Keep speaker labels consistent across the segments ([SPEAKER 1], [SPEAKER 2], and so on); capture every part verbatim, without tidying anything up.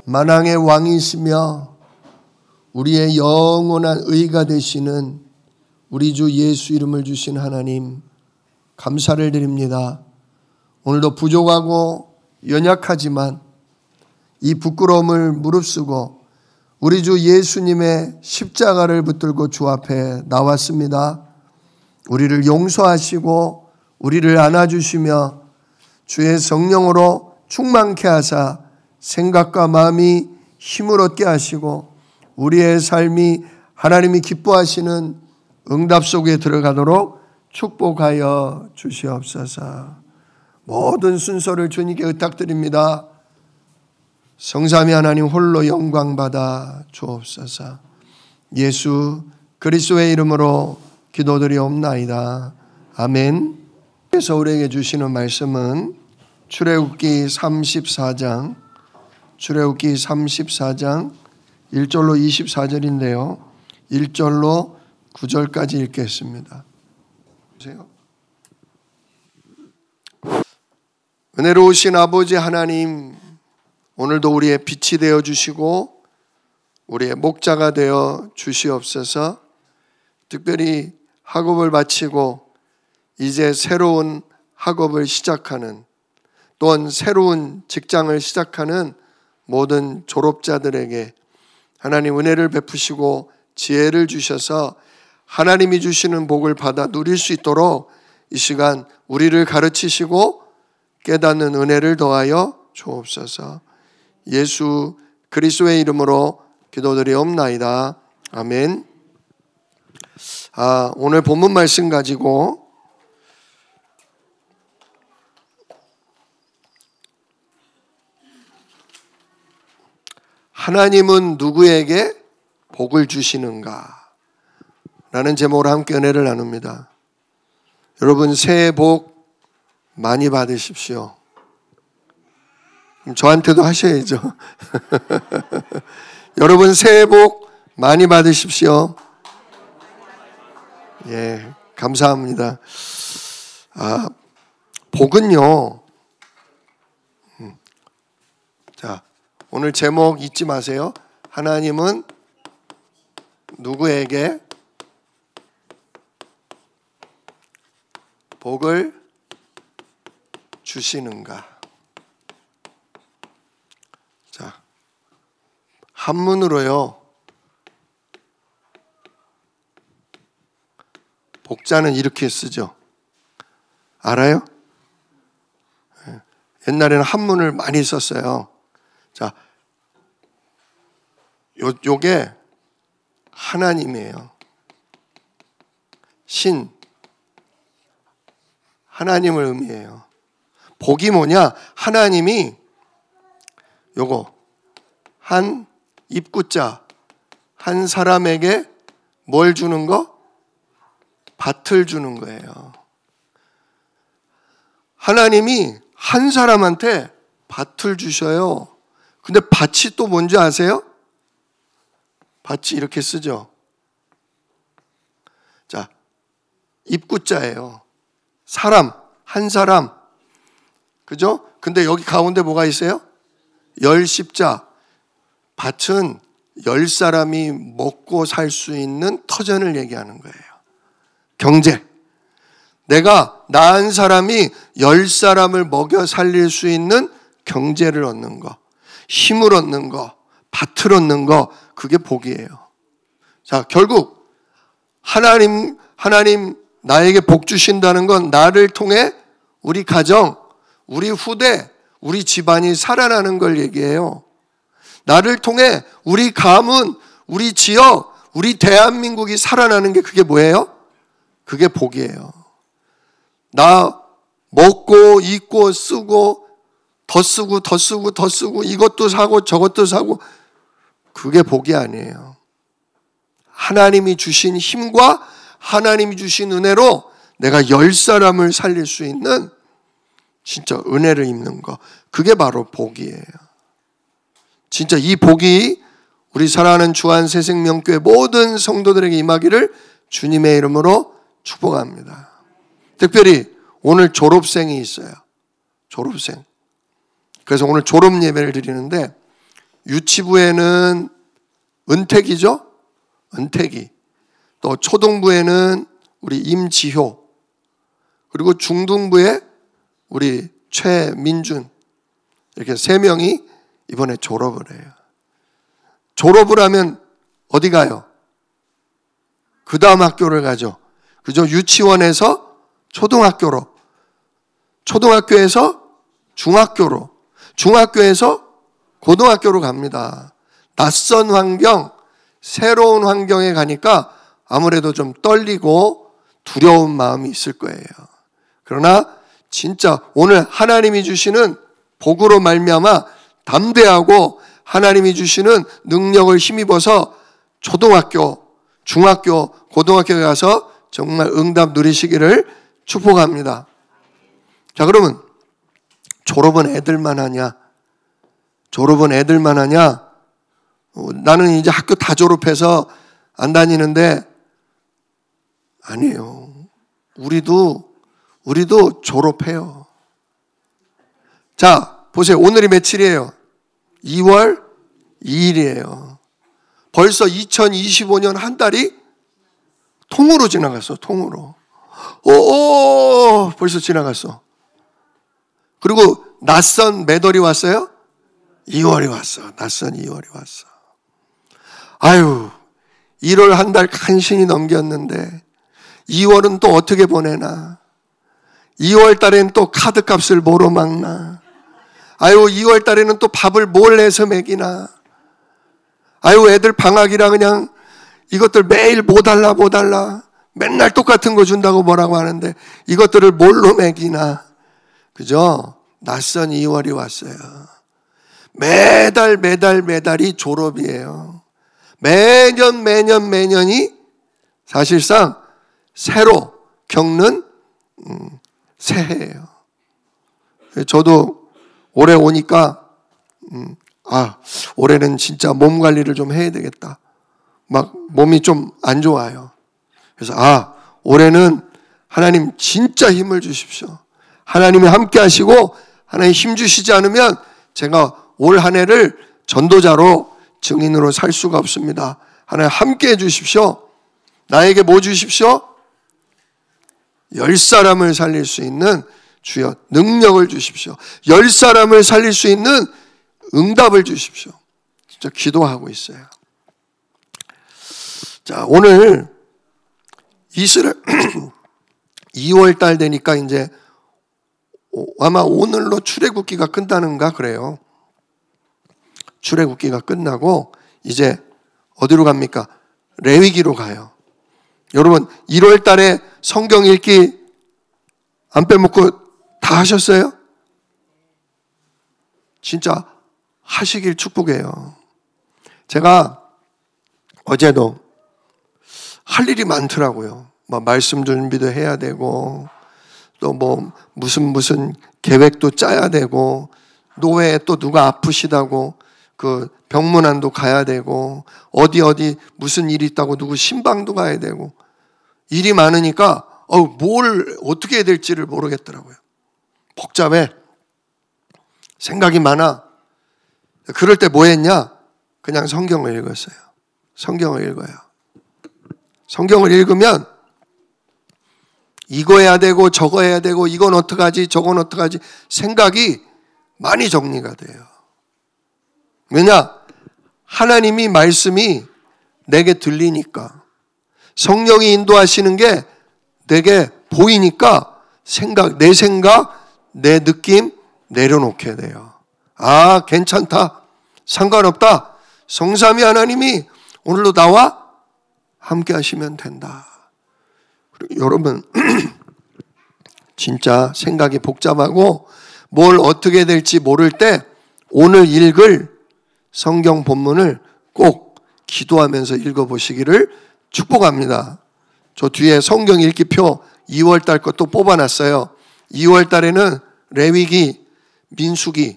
[SPEAKER 1] 만왕의 왕이시며 우리의 영원한 의가 되시는 우리 주 예수 이름을 주신 하나님 감사를 드립니다. 오늘도 부족하고 연약하지만 이 부끄러움을 무릅쓰고 우리 주 예수님의 십자가를 붙들고 주 앞에 나왔습니다. 우리를 용서하시고 우리를 안아주시며 주의 성령으로 충만케 하사 생각과 마음이 힘을 얻게 하시고 우리의 삶이 하나님이 기뻐하시는 응답 속에 들어가도록 축복하여 주시옵소서. 모든 순서를 주님께 의탁드립니다. 성삼위 하나님 홀로 영광받아 주옵소서. 예수 그리스도의 이름으로 기도드리옵나이다. 아멘. 그래서 우리에게 주시는 말씀은 출애굽기 삼십사 장 출애굽기 삼십사 장 일 절로 이십사 절인데요. 일 절로 구 절까지 읽겠습니다. 보세요. 은혜로우신 아버지 하나님, 오늘도 우리의 빛이 되어 주시고 우리의 목자가 되어 주시옵소서. 특별히 학업을 마치고 이제 새로운 학업을 시작하는, 또한 새로운 직장을 시작하는 모든 졸업자들에게 하나님 은혜를 베푸시고 지혜를 주셔서 하나님이 주시는 복을 받아 누릴 수 있도록 이 시간 우리를 가르치시고 깨닫는 은혜를 더하여 주옵소서. 예수 그리스도의 이름으로 기도드리옵나이다. 아멘. 아, 오늘 본문 말씀 가지고 하나님은 누구에게 복을 주시는가? 라는 제목으로 함께 은혜를 나눕니다. 여러분 새해 복 많이 받으십시오. 저한테도 하셔야죠. 여러분 새해 복 많이 받으십시오. 예, 감사합니다. 아, 복은요. 음, 자, 오늘 제목 잊지 마세요. 하나님은 누구에게 복을 주시는가? 자, 한문으로요. 복자는 이렇게 쓰죠. 알아요? 옛날에는 한문을 많이 썼어요. 자, 요, 요게 하나님이에요. 신. 하나님을 의미해요. 복이 뭐냐? 하나님이 요거 한 입구자 한 사람에게 뭘 주는 거? 밭을 주는 거예요. 하나님이 한 사람한테 밭을 주셔요. 근데 밭이 또 뭔지 아세요? 밭이 이렇게 쓰죠. 자, 입구자예요. 사람, 한 사람. 그죠? 근데 여기 가운데 뭐가 있어요? 열 십자. 밭은 열 사람이 먹고 살 수 있는 터전을 얘기하는 거예요. 경제. 내가 낳은 사람이 열 사람을 먹여 살릴 수 있는 경제를 얻는 거, 힘을 얻는 거, 밭을 얻는 거, 그게 복이에요. 자, 결국 하나님, 하나님 나에게 복 주신다는 건 나를 통해 우리 가정, 우리 후대, 우리 집안이 살아나는 걸 얘기해요. 나를 통해 우리 가문, 우리 지역, 우리 대한민국이 살아나는 게 그게 뭐예요? 그게 복이에요. 나 먹고 입고 쓰고 더 쓰고 더 쓰고 더 쓰고 이것도 사고 저것도 사고 그게 복이 아니에요. 하나님이 주신 힘과 하나님이 주신 은혜로 내가 열 사람을 살릴 수 있는 진짜 은혜를 입는 거, 그게 바로 복이에요. 진짜 이 복이 우리 사랑하는 주안새생명교회 모든 성도들에게 임하기를 주님의 이름으로 축복합니다. 특별히 오늘 졸업생이 있어요. 졸업생. 그래서 오늘 졸업 예배를 드리는데 유치부에는 은택이죠? 은택이. 또 초등부에는 우리 임지효. 그리고 중등부에 우리 최민준. 이렇게 세 명이 이번에 졸업을 해요. 졸업을 하면 어디 가요? 그 다음 학교를 가죠. 그죠? 유치원에서 초등학교로, 초등학교에서 중학교로, 중학교에서 고등학교로 갑니다. 낯선 환경, 새로운 환경에 가니까 아무래도 좀 떨리고 두려운 마음이 있을 거예요. 그러나 진짜 오늘 하나님이 주시는 복으로 말미암아 담대하고 하나님이 주시는 능력을 힘입어서 초등학교, 중학교, 고등학교에 가서 정말 응답 누리시기를 축복합니다. 자, 그러면 졸업은 애들만 하냐? 졸업은 애들만 하냐? 어, 나는 이제 학교 다 졸업해서 안 다니는데 아니에요. 우리도 우리도 졸업해요. 자, 보세요. 오늘이 며칠이에요? 이월 이일이에요. 벌써 이천이십오 년 한 달이 통으로 지나갔어. 통으로. 오, 벌써 지나갔어. 그리고 낯선 몇 월이 왔어요? 이월이 왔어. 낯선 이월이 왔어. 아유, 일월 한 달 간신히 넘겼는데 이월은 또 어떻게 보내나? 이월 달엔 또 카드값을 뭐로 막나? 아유, 이월 달에는 또 밥을 뭘 해서 먹이나? 아유, 애들 방학이라 그냥 이것들 매일 뭐 달라 뭐 달라 맨날 똑같은 거 준다고 뭐라고 하는데 이것들을 뭘로 먹이나? 그죠? 낯선 이월이 왔어요. 매달 매달 매달이 졸업이에요. 매년 매년 매년이 사실상 새로 겪는 음, 새해예요. 저도 올해 오니까 음, 아, 올해는 진짜 몸 관리를 좀 해야 되겠다. 막 몸이 좀 안 좋아요. 그래서 아, 올해는 하나님 진짜 힘을 주십시오. 하나님이 함께 하시고 하나님 힘 주시지 않으면 제가 올 한 해를 전도자로 증인으로 살 수가 없습니다. 하나님 함께 해 주십시오. 나에게 뭐 주십시오? 열 사람을 살릴 수 있는 주여 능력을 주십시오. 열 사람을 살릴 수 있는 응답을 주십시오. 진짜 기도하고 있어요. 자, 오늘 이스라엘 이월 달 되니까 이제 아마 오늘로 출애굽기가 끝나는가 그래요. 출애굽기가 끝나고 이제 어디로 갑니까? 레위기로 가요. 여러분 일월 달에 성경 읽기 안 빼먹고 다 하셨어요? 진짜 하시길 축복해요. 제가 어제도 할 일이 많더라고요. 뭐 말씀 준비도 해야 되고 또 뭐 무슨 무슨 계획도 짜야 되고 노회에 또 누가 아프시다고 그 병문안도 가야 되고 어디 어디 무슨 일이 있다고 누구 신방도 가야 되고 일이 많으니까 어, 뭘 어떻게 해야 될지를 모르겠더라고요. 복잡해. 생각이 많아. 그럴 때 뭐 했냐? 그냥 성경을 읽었어요. 성경을 읽어요. 성경을 읽으면 이거 해야 되고 저거 해야 되고 이건 어떡하지 저건 어떡하지 생각이 많이 정리가 돼요. 왜냐? 하나님이 말씀이 내게 들리니까 성령이 인도하시는 게 내게 보이니까 생각, 내 생각, 내 느낌 내려놓게 돼요. 아, 괜찮다. 상관없다. 성삼위 하나님이 오늘도 나와 함께 하시면 된다. 그리고 여러분 진짜 생각이 복잡하고 뭘 어떻게 될지 모를 때 오늘 읽을 성경 본문을 꼭 기도하면서 읽어보시기를 축복합니다. 저 뒤에 성경 읽기표 이월 달 것도 뽑아놨어요. 이월 달에는 레위기, 민수기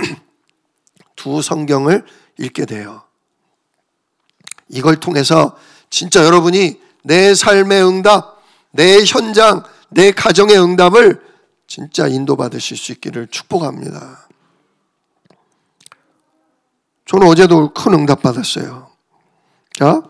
[SPEAKER 1] 두 성경을 읽게 돼요. 이걸 통해서 진짜 여러분이 내 삶의 응답, 내 현장, 내 가정의 응답을 진짜 인도받으실 수 있기를 축복합니다. 저는 어제도 큰 응답 받았어요. 자,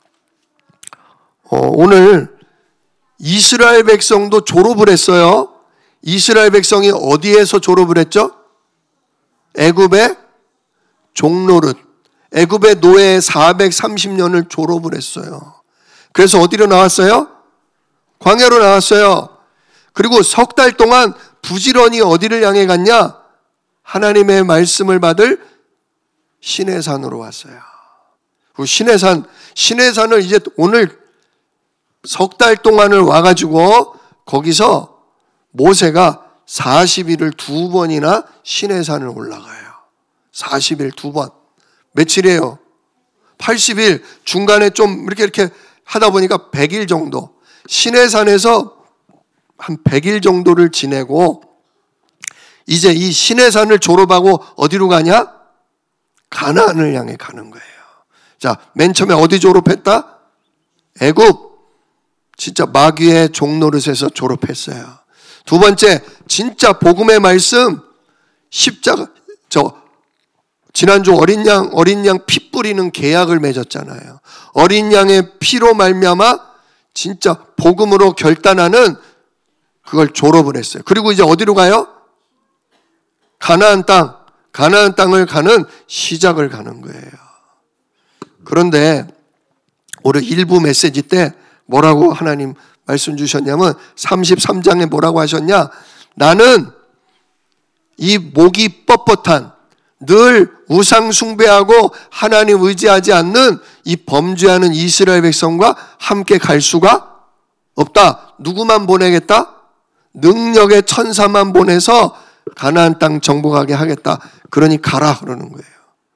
[SPEAKER 1] 어, 오늘 이스라엘 백성도 졸업을 했어요. 이스라엘 백성이 어디에서 졸업을 했죠? 애굽의 종노릇, 애굽의 노예 사백삼십 년을 졸업을 했어요. 그래서 어디로 나왔어요? 광야로 나왔어요. 그리고 석 달 동안 부지런히 어디를 향해 갔냐? 하나님의 말씀을 받을 시내산으로 왔어요. 그 시내산, 시내산을 이제 오늘 석 달 동안을 와가지고 거기서 모세가 사십 일을 두 번이나 시내산을 올라가요. 사십 일 두 번. 며칠이에요? 팔십 일. 중간에 좀 이렇게 이렇게 하다 보니까 백 일 정도. 시내산에서 한 백 일 정도를 지내고 이제 이 시내산을 졸업하고 어디로 가냐? 가나안을 향해 가는 거예요. 자, 맨 처음에 어디 졸업했다? 애굽. 진짜 마귀의 종노릇에서 졸업했어요. 두 번째, 진짜 복음의 말씀, 십자가, 저, 지난주 어린 양, 어린 양 피 뿌리는 계약을 맺었잖아요. 어린 양의 피로 말미암아 진짜 복음으로 결단하는 그걸 졸업을 했어요. 그리고 이제 어디로 가요? 가나안 땅, 가나안 땅을 가는 시작을 가는 거예요. 그런데 올해 일부 메시지 때 뭐라고 하나님 말씀 주셨냐면 삼십삼 장에 뭐라고 하셨냐? 나는 이 목이 뻣뻣한 늘 우상 숭배하고 하나님 의지하지 않는 이 범죄하는 이스라엘 백성과 함께 갈 수가 없다. 누구만 보내겠다? 능력의 천사만 보내서 가나안 땅 정복하게 하겠다. 그러니 가라 그러는 거예요.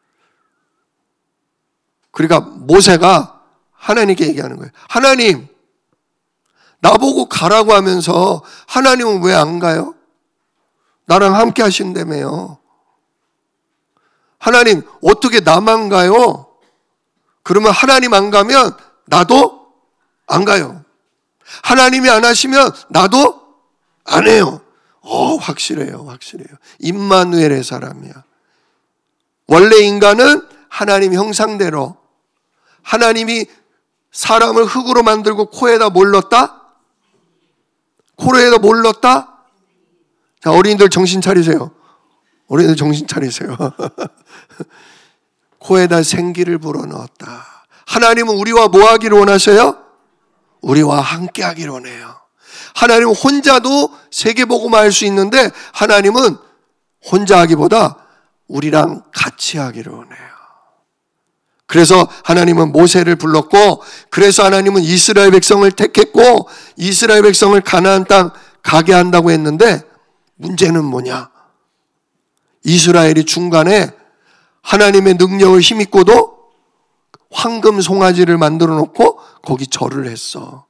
[SPEAKER 1] 그러니까 모세가 하나님께 얘기하는 거예요. 하나님, 나보고 가라고 하면서 하나님은 왜 안 가요? 나랑 함께 하신다며요. 하나님, 어떻게 나만 가요? 그러면 하나님 안 가면 나도 안 가요. 하나님이 안 하시면 나도 안 해요. 어, 확실해요. 확실해요. 임마누엘의 사람이야. 원래 인간은 하나님 형상대로 하나님이 사람을 흙으로 만들고 코에다 뭘 넣었다? 코에다 뭘 넣었다? 자, 어린이들 정신 차리세요. 어린이들 정신 차리세요. 코에다 생기를 불어넣었다. 하나님은 우리와 뭐 하기를 원하셔요? 우리와 함께 하기를 원해요. 하나님은 혼자도 세계복음화 할 수 있는데 하나님은 혼자 하기보다 우리랑 같이 하기를 원해요. 그래서 하나님은 모세를 불렀고, 그래서 하나님은 이스라엘 백성을 택했고 이스라엘 백성을 가나안 땅 가게 한다고 했는데 문제는 뭐냐? 이스라엘이 중간에 하나님의 능력을 힘입고도 황금 송아지를 만들어 놓고 거기 절을 했어.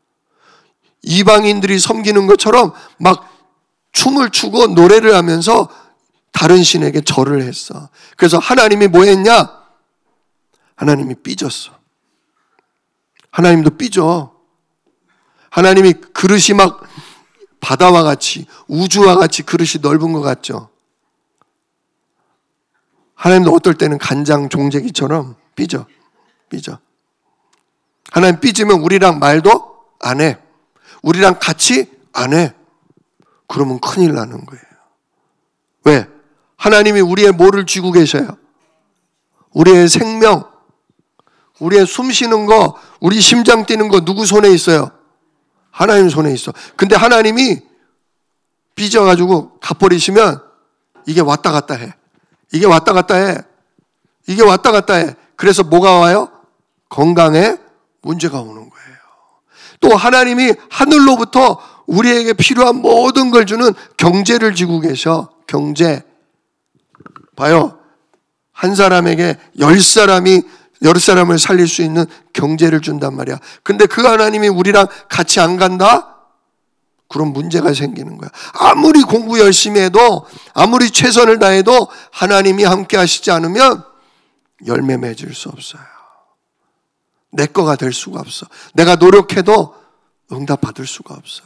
[SPEAKER 1] 이방인들이 섬기는 것처럼 막 춤을 추고 노래를 하면서 다른 신에게 절을 했어. 그래서 하나님이 뭐 했냐? 하나님이 삐졌어. 하나님도 삐져. 하나님이 그릇이 막 바다와 같이, 우주와 같이 그릇이 넓은 것 같죠? 하나님도 어떨 때는 간장 종재기처럼 삐져. 삐져. 하나님 삐지면 우리랑 말도 안 해. 우리랑 같이 안 해. 그러면 큰일 나는 거예요. 왜? 하나님이 우리의 뭐를 쥐고 계셔요? 우리의 생명, 우리의 숨 쉬는 거, 우리 심장 뛰는 거 누구 손에 있어요? 하나님 손에 있어. 근데 하나님이 삐져가지고 가버리시면 이게 왔다 갔다 해. 이게 왔다 갔다 해. 이게 왔다 갔다 해. 그래서 뭐가 와요? 건강에 문제가 오는 거예요. 또 하나님이 하늘로부터 우리에게 필요한 모든 걸 주는 경제를 쥐고 계셔. 경제. 봐요. 한 사람에게 열 사람이 열 사람을 살릴 수 있는 경제를 준단 말이야. 근데 그 하나님이 우리랑 같이 안 간다? 그럼 문제가 생기는 거야. 아무리 공부 열심히 해도, 아무리 최선을 다해도 하나님이 함께 하시지 않으면 열매 맺을 수 없어요. 내 거가 될 수가 없어. 내가 노력해도 응답 받을 수가 없어.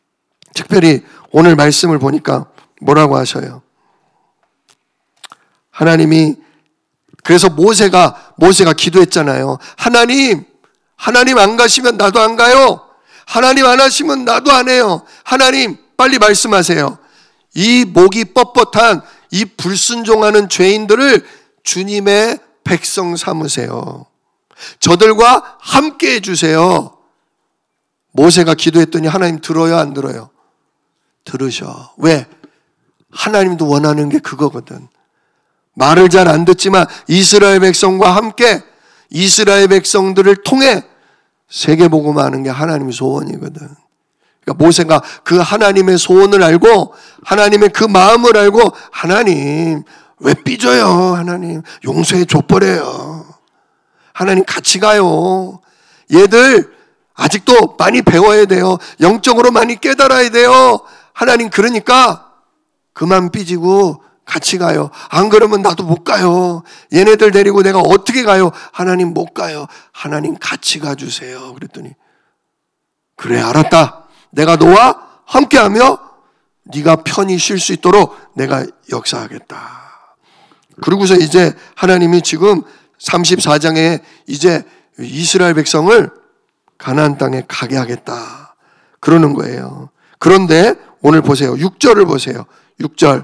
[SPEAKER 1] 특별히 오늘 말씀을 보니까 뭐라고 하셔요? 하나님이 그래서 모세가 모세가 기도했잖아요. 하나님, 하나님 안 가시면 나도 안 가요. 하나님 안 하시면 나도 안 해요. 하나님 빨리 말씀하세요. 이 목이 뻣뻣한 이 불순종하는 죄인들을 주님의 백성 삼으세요. 저들과 함께 해주세요. 모세가 기도했더니 하나님 들어요, 안 들어요? 들으셔. 왜? 하나님도 원하는 게 그거거든. 말을 잘 안 듣지만 이스라엘 백성과 함께 이스라엘 백성들을 통해 세계복음하는 게 하나님의 소원이거든. 그러니까 모세가 그 하나님의 소원을 알고 하나님의 그 마음을 알고 하나님 왜 삐져요? 하나님 용서해 줘버려요. 하나님 같이 가요. 얘들 아직도 많이 배워야 돼요. 영적으로 많이 깨달아야 돼요. 하나님 그러니까 그만 삐지고 같이 가요. 안 그러면 나도 못 가요. 얘네들 데리고 내가 어떻게 가요? 하나님 못 가요. 하나님 같이 가주세요. 그랬더니 그래 알았다. 내가 너와 함께하며 네가 편히 쉴 수 있도록 내가 역사하겠다. 그러고서 이제 하나님이 지금 삼십사 장에 이제 이스라엘 백성을 가나안 땅에 가게 하겠다. 그러는 거예요. 그런데 오늘 보세요. 육 절을 보세요. 육 절.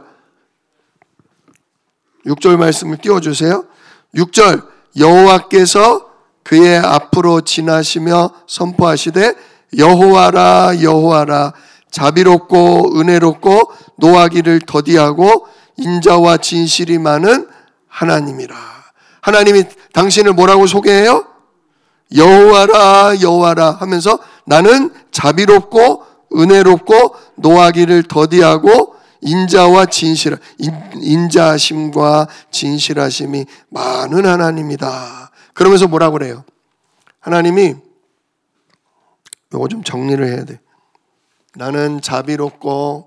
[SPEAKER 1] 육 절 말씀을 띄워주세요. 육 절 여호와께서 그의 앞으로 지나시며 선포하시되 여호와라 여호와라 자비롭고 은혜롭고 노하기를 더디하고 인자와 진실이 많은 하나님이라. 하나님이 당신을 뭐라고 소개해요? 여호와라 여호와라 하면서 나는 자비롭고 은혜롭고 노하기를 더디하고 인자와 진실, 인자하심과 진실하심이 많은 하나님이다. 그러면서 뭐라고 그래요? 하나님이 이거 좀 정리를 해야 돼. 나는 자비롭고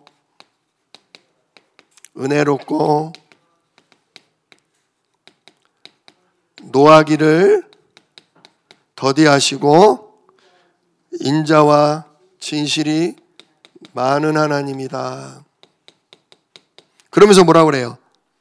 [SPEAKER 1] 은혜롭고 노하기를 더디하시고 인자와 진실이 많은 하나님이다. 그러면서 뭐라고 그래요?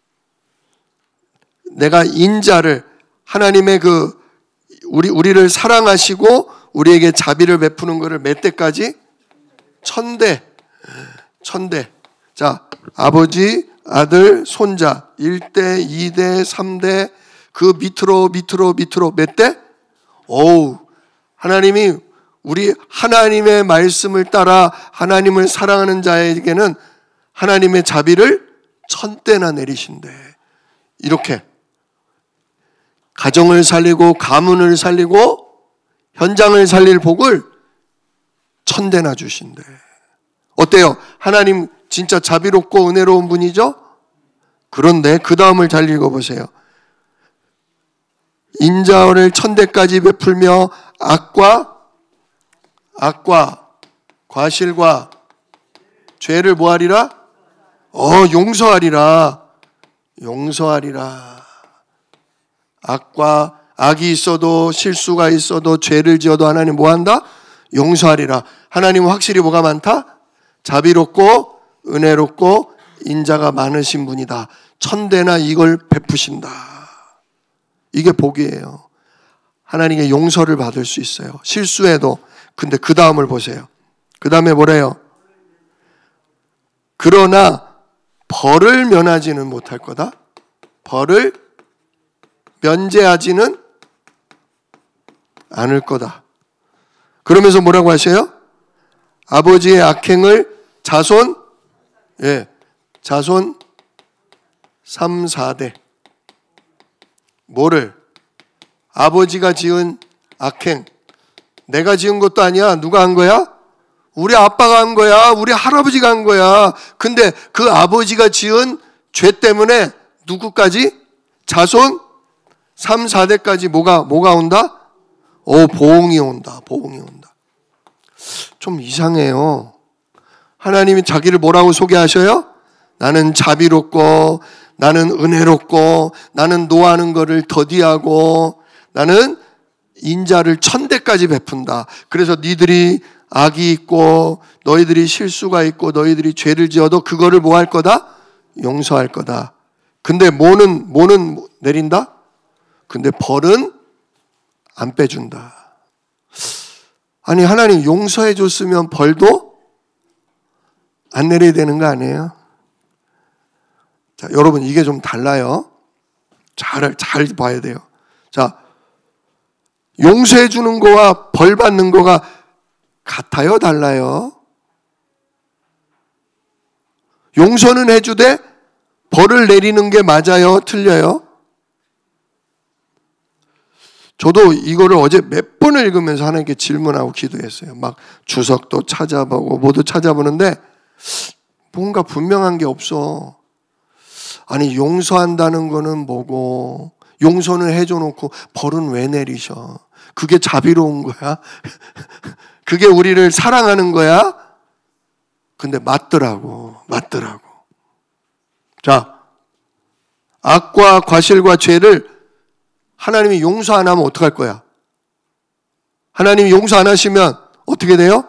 [SPEAKER 1] 내가 인자를 하나님의 그 우리 우리를 사랑하시고 우리에게 자비를 베푸는 것을 몇 대까지? 천대. 천대. 자, 아버지, 아들, 손자 일 대, 이 대, 삼 대 그 밑으로 밑으로 밑으로 몇 대? 어우. 하나님이 우리 하나님의 말씀을 따라 하나님을 사랑하는 자에게는 하나님의 자비를 천대나 내리신대. 이렇게 가정을 살리고 가문을 살리고 현장을 살릴 복을 천대나 주신대. 어때요? 하나님 진짜 자비롭고 은혜로운 분이죠? 그런데 그 다음을 잘 읽어보세요. 인자를 천대까지 베풀며 악과 악과 과실과 죄를 뭐하리라? 어, 용서하리라. 용서하리라. 악과 악이 있어도 실수가 있어도 죄를 지어도 하나님 뭐한다? 용서하리라. 하나님은 확실히 뭐가 많다? 자비롭고 은혜롭고 인자가 많으신 분이다. 천대나 이걸 베푸신다. 이게 복이에요. 하나님의 용서를 받을 수 있어요. 실수해도. 근데 그 다음을 보세요. 그 다음에 뭐래요? 그러나 벌을 면하지는 못할 거다. 벌을 면제하지는 않을 거다. 그러면서 뭐라고 하셔요? 아버지의 악행을 자손, 예, 자손 삼, 사 대. 뭐를? 아버지가 지은 악행. 내가 지은 것도 아니야. 누가 한 거야? 우리 아빠가 한 거야. 우리 할아버지가 한 거야. 근데 그 아버지가 지은 죄 때문에 누구까지? 자손 삼, 사 대까지 뭐가, 뭐가 온다? 오, 보응이 온다. 보응이 온다. 좀 이상해요. 하나님이 자기를 뭐라고 소개하셔요? 나는 자비롭고 나는 은혜롭고 나는 노하는 것을 더디하고 나는 인자를 천대까지 베푼다. 그래서 니들이 악이 있고 너희들이 실수가 있고 너희들이 죄를 지어도 그거를 뭐 할 거다? 용서할 거다. 근데 뭐는 뭐는 내린다? 근데 벌은 안 빼준다. 아니 하나님 용서해 줬으면 벌도 안 내려야 되는 거 아니에요? 자, 여러분 이게 좀 달라요. 잘, 잘 봐야 돼요. 자, 용서해 주는 거와 벌 받는 거가 같아요? 달라요? 용서는 해주되 벌을 내리는 게 맞아요? 틀려요? 저도 이거를 어제 몇 번을 읽으면서 하나님께 질문하고 기도했어요. 막 주석도 찾아보고 모두 찾아보는데 뭔가 분명한 게 없어. 아니 용서한다는 거는 뭐고 용서는 해줘 놓고 벌은 왜 내리셔? 그게 자비로운 거야? 그게 우리를 사랑하는 거야? 근데 맞더라고. 맞더라고. 자, 악과 과실과 죄를 하나님이 용서 안 하면 어떡할 거야? 하나님이 용서 안 하시면 어떻게 돼요?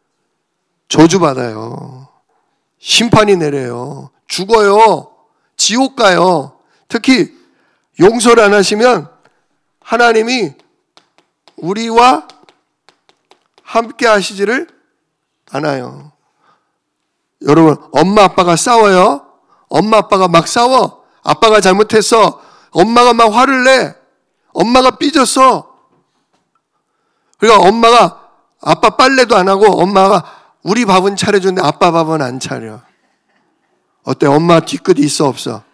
[SPEAKER 1] 저주받아요. 심판이 내려요. 죽어요. 지옥 가요. 특히 용서를 안 하시면 하나님이 우리와 함께 하시지를 않아요. 여러분, 엄마 아빠가 싸워요. 엄마 아빠가 막 싸워. 아빠가 잘못했어. 엄마가 막 화를 내. 엄마가 삐졌어. 그러니까 엄마가 아빠 빨래도 안 하고 엄마가 우리 밥은 차려주는데 아빠 밥은 안 차려. 어때? 엄마 뒤끝이 있어 없어?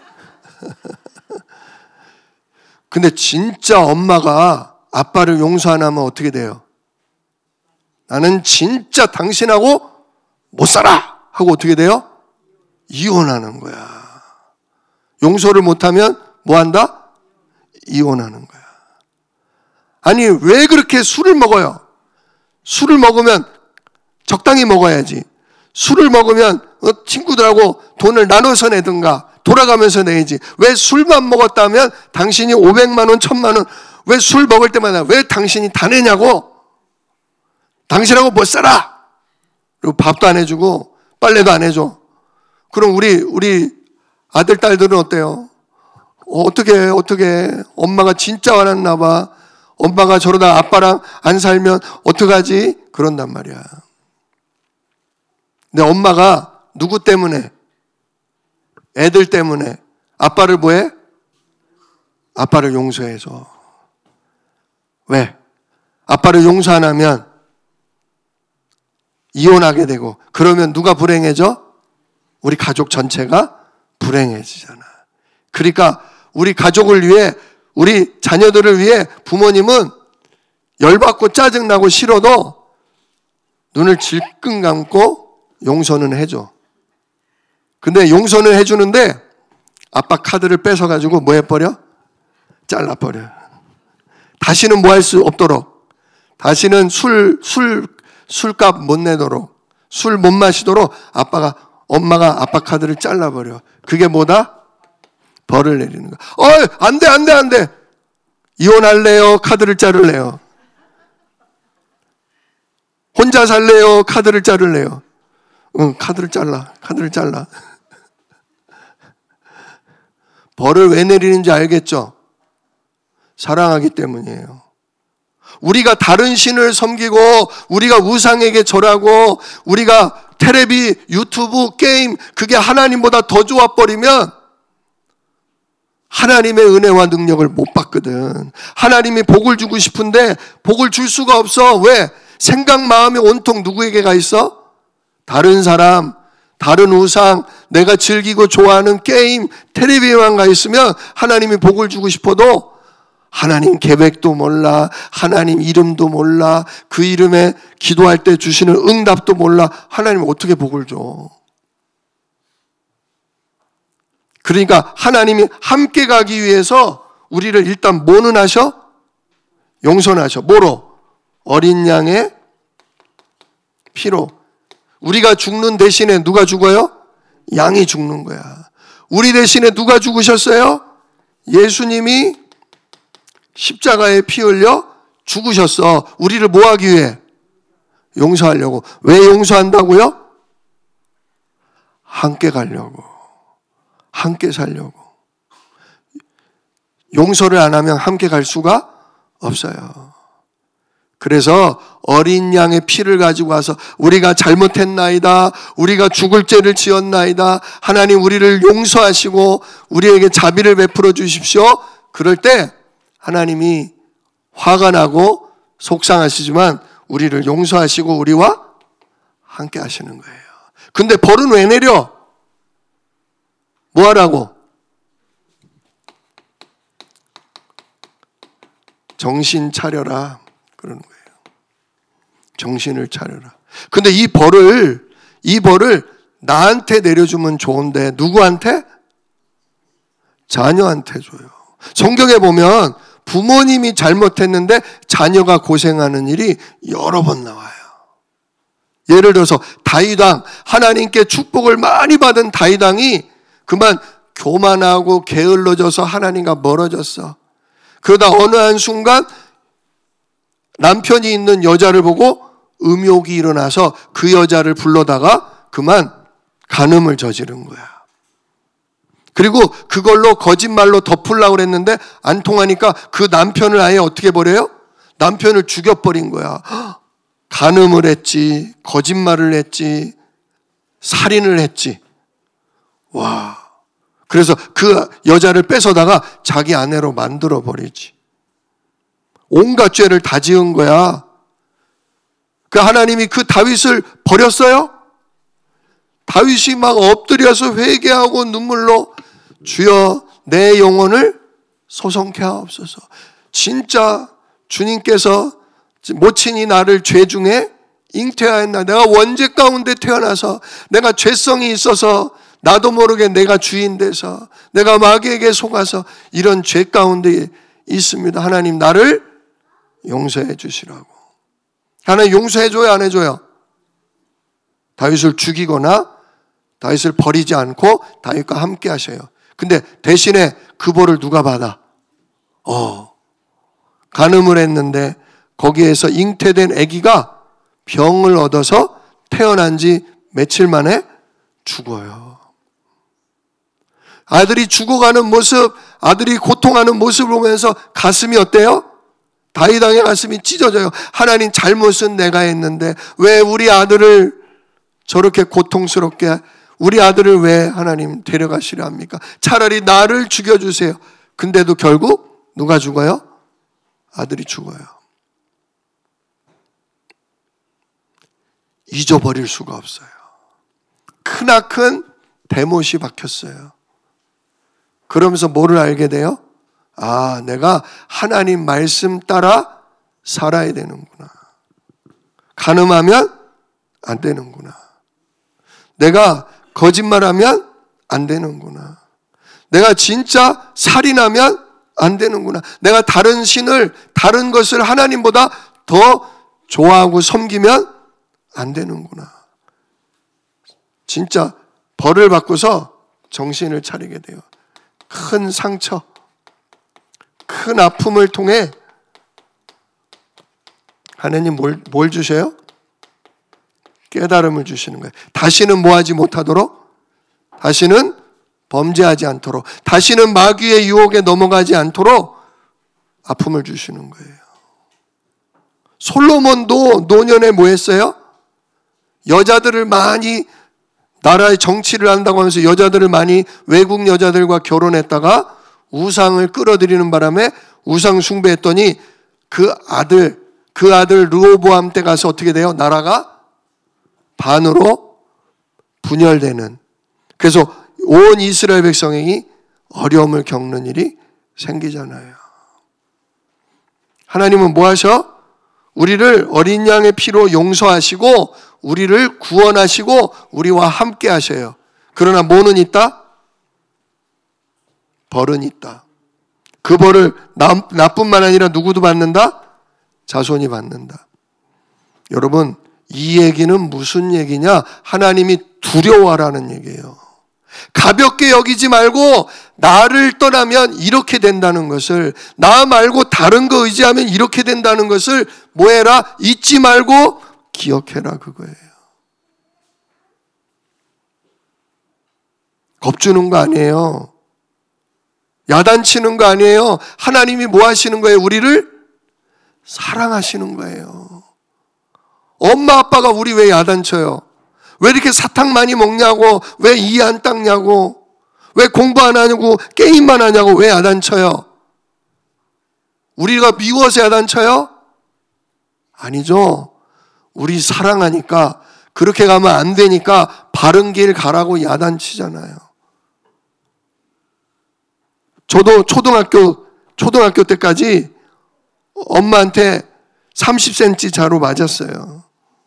[SPEAKER 1] 근데 진짜 엄마가 아빠를 용서 안 하면 어떻게 돼요? 나는 진짜 당신하고 못 살아! 하고 어떻게 돼요? 이혼하는 거야. 용서를 못하면 뭐 한다? 이혼하는 거야. 아니 왜 그렇게 술을 먹어요? 술을 먹으면 적당히 먹어야지. 술을 먹으면 친구들하고 돈을 나눠서 내든가 돌아가면서 내야지. 왜 술만 먹었다면 당신이 오백만 원, 천만 원 왜 술 먹을 때마다 왜 당신이 다 내냐고? 당신하고 못 살아! 그리고 밥도 안 해주고 빨래도 안 해줘. 그럼 우리 우리 아들 딸들은 어때요? 어떻게 어떻게 엄마가 진짜 화났나 봐. 엄마가 저러다 아빠랑 안 살면 어떡하지? 그런단 말이야. 근데 엄마가 누구 때문에? 애들 때문에 아빠를 뭐해? 아빠를 용서해줘. 왜? 아빠를 용서 안 하면 이혼하게 되고 그러면 누가 불행해져? 우리 가족 전체가 불행해지잖아. 그러니까 우리 가족을 위해 우리 자녀들을 위해 부모님은 열받고 짜증나고 싫어도 눈을 질끈 감고 용서는 해줘. 근데 용서는 해주는데 아빠 카드를 뺏어가지고 뭐 해버려? 잘라버려. 다시는 뭐 할 수 없도록, 다시는 술, 술, 술값 못 내도록, 술 못 마시도록 아빠가, 엄마가 아빠 카드를 잘라버려. 그게 뭐다? 벌을 내리는 거야. 어이, 안 돼, 안 돼, 안 돼. 이혼할래요? 카드를 자를래요? 혼자 살래요? 카드를 자를래요? 응, 카드를 잘라. 카드를 잘라. 벌을 왜 내리는지 알겠죠? 사랑하기 때문이에요. 우리가 다른 신을 섬기고 우리가 우상에게 절하고 우리가 텔레비, 유튜브, 게임 그게 하나님보다 더 좋아버리면 하나님의 은혜와 능력을 못 받거든. 하나님이 복을 주고 싶은데 복을 줄 수가 없어. 왜? 생각, 마음이 온통 누구에게 가 있어? 다른 사람, 다른 우상, 내가 즐기고 좋아하는 게임, 텔레비에만 가 있으면 하나님이 복을 주고 싶어도 하나님 계획도 몰라, 하나님 이름도 몰라, 그 이름에 기도할 때 주시는 응답도 몰라. 하나님 어떻게 복을 줘? 그러니까 하나님이 함께 가기 위해서 우리를 일단 뭐는 하셔? 용서는 하셔. 뭐로? 어린 양의 피로. 우리가 죽는 대신에 누가 죽어요? 양이 죽는 거야. 우리 대신에 누가 죽으셨어요? 예수님이 십자가에 피 흘려 죽으셨어. 우리를 뭐 하기 위해? 용서하려고. 왜 용서한다고요? 함께 가려고. 함께 살려고. 용서를 안 하면 함께 갈 수가 없어요. 그래서 어린 양의 피를 가지고 와서 우리가 잘못했나이다, 우리가 죽을 죄를 지었나이다, 하나님 우리를 용서하시고 우리에게 자비를 베풀어 주십시오. 그럴 때 하나님이 화가 나고 속상하시지만 우리를 용서하시고 우리와 함께 하시는 거예요. 근데 벌은 왜 내려? 뭐 하라고? 정신 차려라 그러는 거예요. 정신을 차려라. 근데 이 벌을 이 벌을 나한테 내려주면 좋은데 누구한테? 자녀한테 줘요. 성경에 보면 부모님이 잘못했는데 자녀가 고생하는 일이 여러 번 나와요. 예를 들어서 다윗왕, 하나님께 축복을 많이 받은 다윗왕이 그만 교만하고 게을러져서 하나님과 멀어졌어. 그러다 어느 한순간 남편이 있는 여자를 보고 음욕이 일어나서 그 여자를 불러다가 그만 간음을 저지른 거야. 그리고 그걸로 거짓말로 덮으려고 그랬는데 안 통하니까 그 남편을 아예 어떻게 버려요? 남편을 죽여버린 거야. 간음을 했지, 거짓말을 했지, 살인을 했지. 와. 그래서 그 여자를 뺏어다가 자기 아내로 만들어 버리지. 온갖 죄를 다 지은 거야. 그 하나님이 그 다윗을 버렸어요? 다윗이 막 엎드려서 회개하고 눈물로 주여 내 영혼을 소송케 하옵소서. 진짜 주님께서 모친이 나를 죄 중에 잉태하였나. 내가 원죄 가운데 태어나서 내가 죄성이 있어서 나도 모르게 내가 주인 돼서 내가 마귀에게 속아서 이런 죄 가운데 있습니다. 하나님 나를 용서해 주시라고. 하나님 용서해 줘요, 안 해줘요? 다윗을 죽이거나 다윗을 버리지 않고 다윗과 함께 하셔요. 근데 대신에 그 벌을 누가 받아? 어, 간음을 했는데 거기에서 잉태된 아기가 병을 얻어서 태어난 지 며칠 만에 죽어요. 아들이 죽어가는 모습, 아들이 고통하는 모습을 보면서 가슴이 어때요? 다윗 왕의 가슴이 찢어져요. 하나님 잘못은 내가 했는데 왜 우리 아들을 저렇게 고통스럽게, 우리 아들을 왜 하나님 데려가시려 합니까? 차라리 나를 죽여주세요. 근데도 결국 누가 죽어요? 아들이 죽어요. 잊어버릴 수가 없어요. 크나큰 대못이 박혔어요. 그러면서 뭐를 알게 돼요? 아, 내가 하나님 말씀 따라 살아야 되는구나. 간음하면 안 되는구나. 내가 거짓말하면 안 되는구나. 내가 진짜 살인하면 안 되는구나. 내가 다른 신을, 다른 것을 하나님보다 더 좋아하고 섬기면 안 되는구나. 진짜 벌을 받고서 정신을 차리게 돼요. 큰 상처, 큰 아픔을 통해 하나님 뭘, 뭘 주셔요? 깨달음을 주시는 거예요. 다시는 뭐하지 못하도록, 다시는 범죄하지 않도록, 다시는 마귀의 유혹에 넘어가지 않도록 아픔을 주시는 거예요. 솔로몬도 노년에 뭐 했어요? 여자들을 많이, 나라의 정치를 한다고 하면서 여자들을 많이, 외국 여자들과 결혼했다가 우상을 끌어들이는 바람에 우상 숭배했더니 그 아들, 그 아들 르호보암 때 가서 어떻게 돼요? 나라가 반으로 분열되는, 그래서 온 이스라엘 백성이 어려움을 겪는 일이 생기잖아요. 하나님은 뭐 하셔? 우리를 어린 양의 피로 용서하시고 우리를 구원하시고 우리와 함께 하셔요. 그러나 뭐는 있다? 벌은 있다. 그 벌을 나, 나뿐만 아니라 누구도 받는다? 자손이 받는다. 여러분, 이 얘기는 무슨 얘기냐? 하나님이 두려워하라는 얘기예요. 가볍게 여기지 말고 나를 떠나면 이렇게 된다는 것을, 나 말고 다른 거 의지하면 이렇게 된다는 것을 뭐해라? 잊지 말고 기억해라, 그거예요. 겁주는 거 아니에요. 야단치는 거 아니에요. 하나님이 뭐 하시는 거예요? 우리를 사랑하시는 거예요. 엄마 아빠가 우리 왜 야단쳐요? 왜 이렇게 사탕 많이 먹냐고, 왜 이해 안 닦냐고, 왜 공부 안 하냐고, 게임만 하냐고 왜 야단쳐요? 우리가 미워서 야단쳐요? 아니죠. 우리 사랑하니까, 그렇게 가면 안 되니까 바른 길 가라고 야단치잖아요. 저도 초등학교, 초등학교 때까지 엄마한테 삼십 센티미터 자로 맞았어요.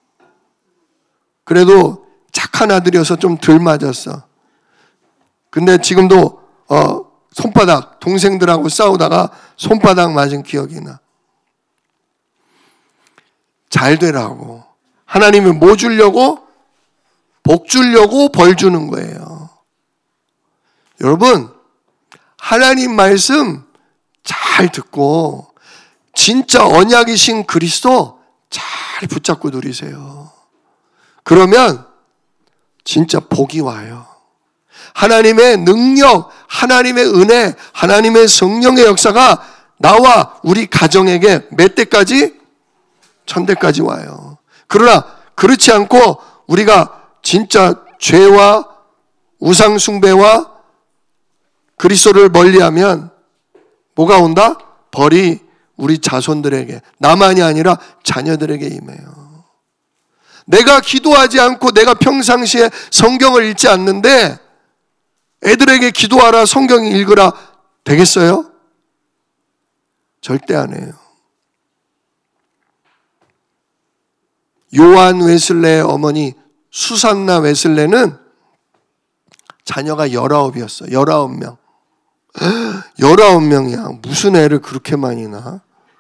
[SPEAKER 1] 그래도 착한 아들이어서 좀 덜 맞았어. 근데 지금도 어, 손바닥, 동생들하고 싸우다가 손바닥 맞은 기억이 나. 잘 되라고. 하나님이 뭐 주려고? 복 주려고 벌 주는 거예요. 여러분, 하나님 말씀 잘 듣고 진짜 언약이신 그리스도 잘 붙잡고 누리세요. 그러면 진짜 복이 와요. 하나님의 능력, 하나님의 은혜, 하나님의 성령의 역사가 나와 우리 가정에게 몇 대까지? 천 대까지 와요. 그러나 그렇지 않고 우리가 진짜 죄와 우상 숭배와 그리스도를 멀리하면 뭐가 온다? 벌이 우리 자손들에게, 나만이 아니라 자녀들에게 임해요. 내가 기도하지 않고 내가 평상시에 성경을 읽지 않는데 애들에게 기도하라, 성경 읽으라 되겠어요? 절대 안 해요. 요한 웨슬레의 어머니 수산나 웨슬레는 자녀가 열아홉이었어. 열아홉 명. 열아홉 명이야. 무슨 애를 그렇게 많이 낳아?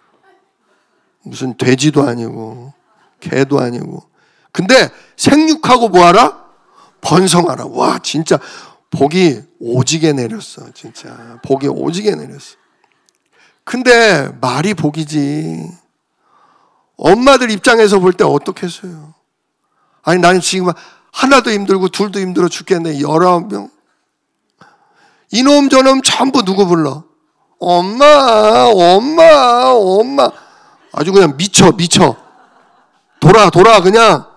[SPEAKER 1] 무슨 돼지도 아니고 개도 아니고. 근데 생육하고 뭐하라? 번성하라. 와, 진짜 복이 오지게 내렸어. 진짜 복이 오지게 내렸어. 근데 말이 복이지. 엄마들 입장에서 볼 때 어떻겠어요? 아니, 나는 지금 하나도 힘들고 둘도 힘들어 죽겠네. 열아홉 명. 이놈 저놈 전부 누구 불러? 엄마, 엄마, 엄마. 아주 그냥 미쳐, 미쳐. 돌아, 돌아, 그냥.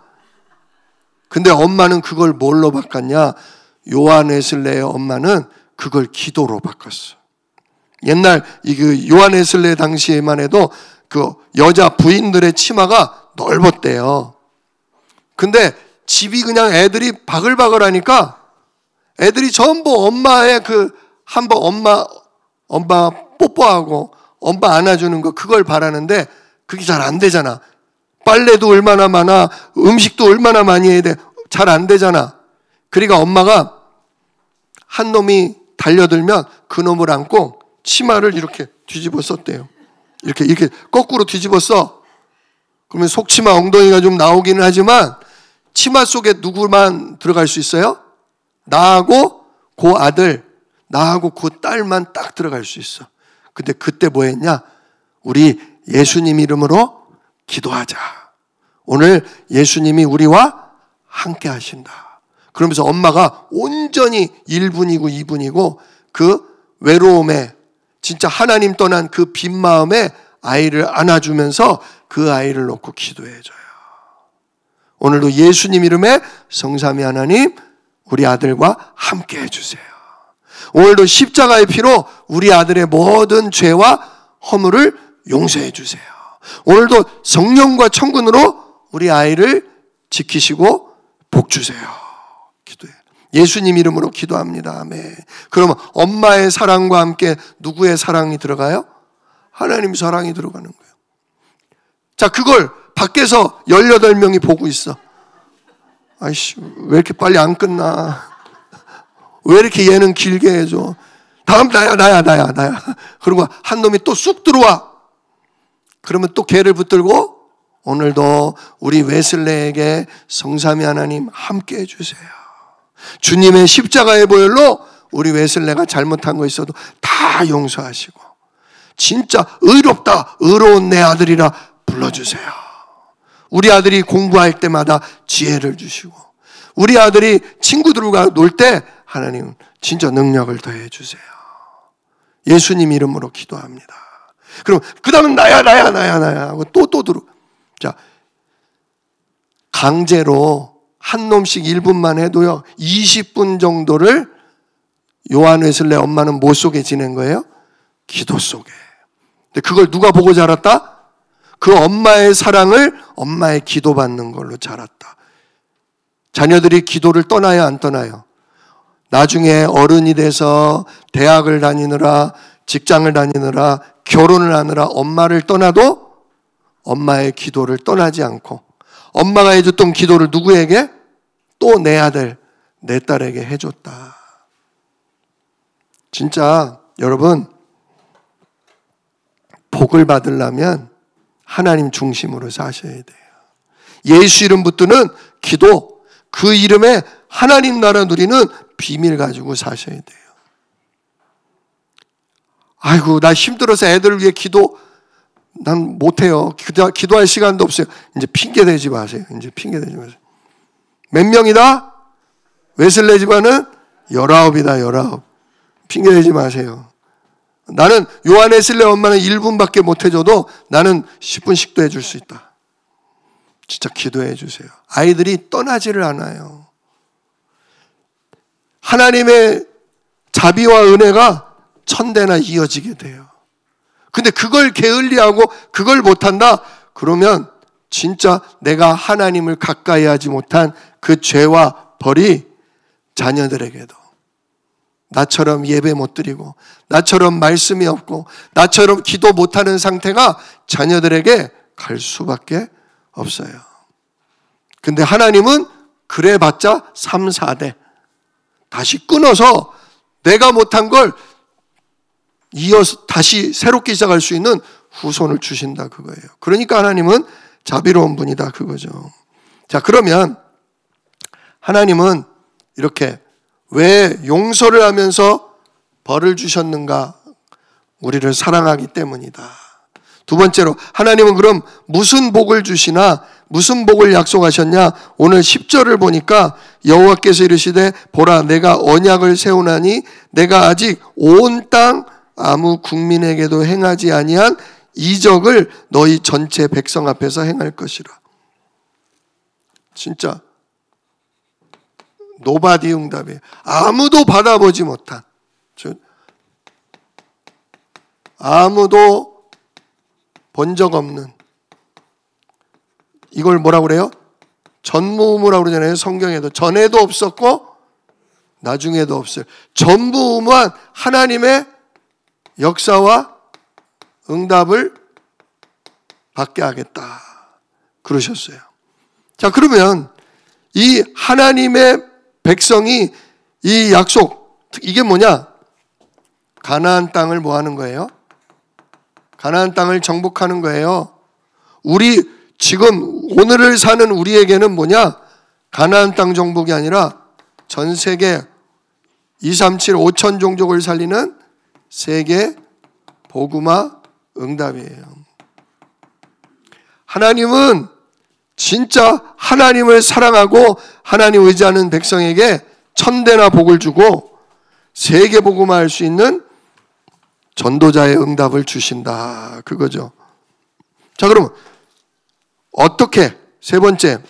[SPEAKER 1] 근데 엄마는 그걸 뭘로 바꿨냐? 요한 웨슬레의 엄마는 그걸 기도로 바꿨어. 옛날 이 그 요한 웨슬레 당시에만 해도 그 여자 부인들의 치마가 넓었대요. 근데 집이 그냥 애들이 바글바글 하니까 애들이 전부 엄마의 그 한번 엄마 엄마 뽀뽀하고 엄마 안아주는 거 그걸 바라는데 그게 잘 안 되잖아. 빨래도 얼마나 많아, 음식도 얼마나 많이 해야 돼. 잘 안 되잖아. 그러니까 엄마가 한 놈이 달려들면 그 놈을 안고 치마를 이렇게 뒤집어 썼대요. 이렇게 이렇게 거꾸로 뒤집어 써. 그러면 속치마 엉덩이가 좀 나오기는 하지만 치마 속에 누구만 들어갈 수 있어요? 나하고 그 아들, 나하고 그 딸만 딱 들어갈 수 있어. 근데 그때 뭐 했냐? 우리 예수님 이름으로 기도하자. 오늘 예수님이 우리와 함께 하신다. 그러면서 엄마가 온전히 일 분이고 이 분이고 그 외로움에 진짜 하나님 떠난 그 빈 마음에 아이를 안아주면서 그 아이를 놓고 기도해줘요. 오늘도 예수님 이름에 성삼위 하나님 우리 아들과 함께 해주세요. 오늘도 십자가의 피로 우리 아들의 모든 죄와 허물을 용서해 주세요. 오늘도 성령과 천군으로 우리 아이를 지키시고 복 주세요. 기도해. 예수님 이름으로 기도합니다. 아멘. 그러면 엄마의 사랑과 함께 누구의 사랑이 들어가요? 하나님 사랑이 들어가는 거예요. 자, 그걸 밖에서 열여덟 명이 보고 있어. 아이씨, 왜 이렇게 빨리 안 끝나? 왜 이렇게 얘는 길게 해줘? 다음 나야, 나야, 나야, 나야. 그리고 한 놈이 또 쑥 들어와. 그러면 또 걔를 붙들고 오늘도 우리 웨슬레에게 성삼위 하나님 함께 해주세요. 주님의 십자가의 보혈로 우리 웨슬레가 잘못한 거 있어도 다 용서하시고 진짜 의롭다, 의로운 내 아들이라 불러주세요. 우리 아들이 공부할 때마다 지혜를 주시고 우리 아들이 친구들과 놀 때 하나님 진짜 능력을 더해 주세요. 예수님 이름으로 기도합니다. 그럼 그 다음은 나야 나야 나야 나야 하고 또 또 들어. 자, 강제로 한 놈씩 일 분만 해도요 이십 분 정도를 요한 웨슬레 엄마는 뭐 속에 지낸 거예요? 기도 속에. 근데 그걸 누가 보고 자랐다? 그 엄마의 사랑을 엄마의 기도 받는 걸로 자랐다. 자녀들이 기도를 떠나요, 안 떠나요? 나중에 어른이 돼서 대학을 다니느라, 직장을 다니느라, 결혼을 하느라 엄마를 떠나도 엄마의 기도를 떠나지 않고 엄마가 해줬던 기도를 누구에게? 또 내 아들, 내 딸에게 해줬다. 진짜 여러분, 복을 받으려면 하나님 중심으로 사셔야 돼요. 예수 이름 붙드는 기도, 그 이름에 하나님 나라 누리는 비밀 가지고 사셔야 돼요. 아이고, 나 힘들어서 애들을 위해 기도, 난 못해요. 기도, 기도할 시간도 없어요. 이제 핑계 대지 마세요. 이제 핑계 대지 마세요. 몇 명이다? 웨슬레 집안은 열아홉이다, 열아홉. 핑계 대지 마세요. 나는 요한 웨슬레 엄마는 일 분밖에 못 해줘도 나는 십 분씩도 해줄 수 있다. 진짜 기도해 주세요. 아이들이 떠나지를 않아요. 하나님의 자비와 은혜가 천대나 이어지게 돼요. 근데 그걸 게을리하고 그걸 못한다? 그러면 진짜 내가 하나님을 가까이 하지 못한 그 죄와 벌이 자녀들에게도, 나처럼 예배 못 드리고 나처럼 말씀이 없고 나처럼 기도 못하는 상태가 자녀들에게 갈 수밖에 없어요. 근데 하나님은 그래봤자 삼, 사 대 다시 끊어서 내가 못한 걸 이어서 다시 새롭게 시작할 수 있는 후손을 주신다, 그거예요. 그러니까 하나님은 자비로운 분이다, 그거죠. 자, 그러면 하나님은 이렇게 왜 용서를 하면서 벌을 주셨는가? 우리를 사랑하기 때문이다. 두 번째로, 하나님은 그럼 무슨 복을 주시나, 무슨 복을 약속하셨냐? 오늘 십 절을 보니까 여호와께서 이르시되 보라, 내가 언약을 세우나니 내가 아직 온 땅 아무 국민에게도 행하지 아니한 이적을 너희 전체 백성 앞에서 행할 것이라. 진짜 노바디 응답이에요. 아무도 받아보지 못한, 아무도 본 적 없는, 이걸 뭐라고 그래요? 전무후무라고 그러잖아요. 성경에도 전에도 없었고 나중에도 없어요. 전무후무한 하나님의 역사와 응답을 받게 하겠다 그러셨어요. 자, 그러면 이 하나님의 백성이 이 약속, 이게 뭐냐? 가나안 땅을 뭐 하는 거예요? 가나안 땅을 정복하는 거예요. 우리 지금 오늘을 사는 우리에게는 뭐냐? 가나안 땅 정복이 아니라 전 세계 이삼칠 오천 종족을 살리는 세계 복음화 응답이에요. 하나님은 진짜 하나님을 사랑하고 하나님 의지하는 백성에게 천대나 복을 주고 세계 복음화할 수 있는 전도자의 응답을 주신다, 그거죠. 자, 그러면 어떻게? 세 번째,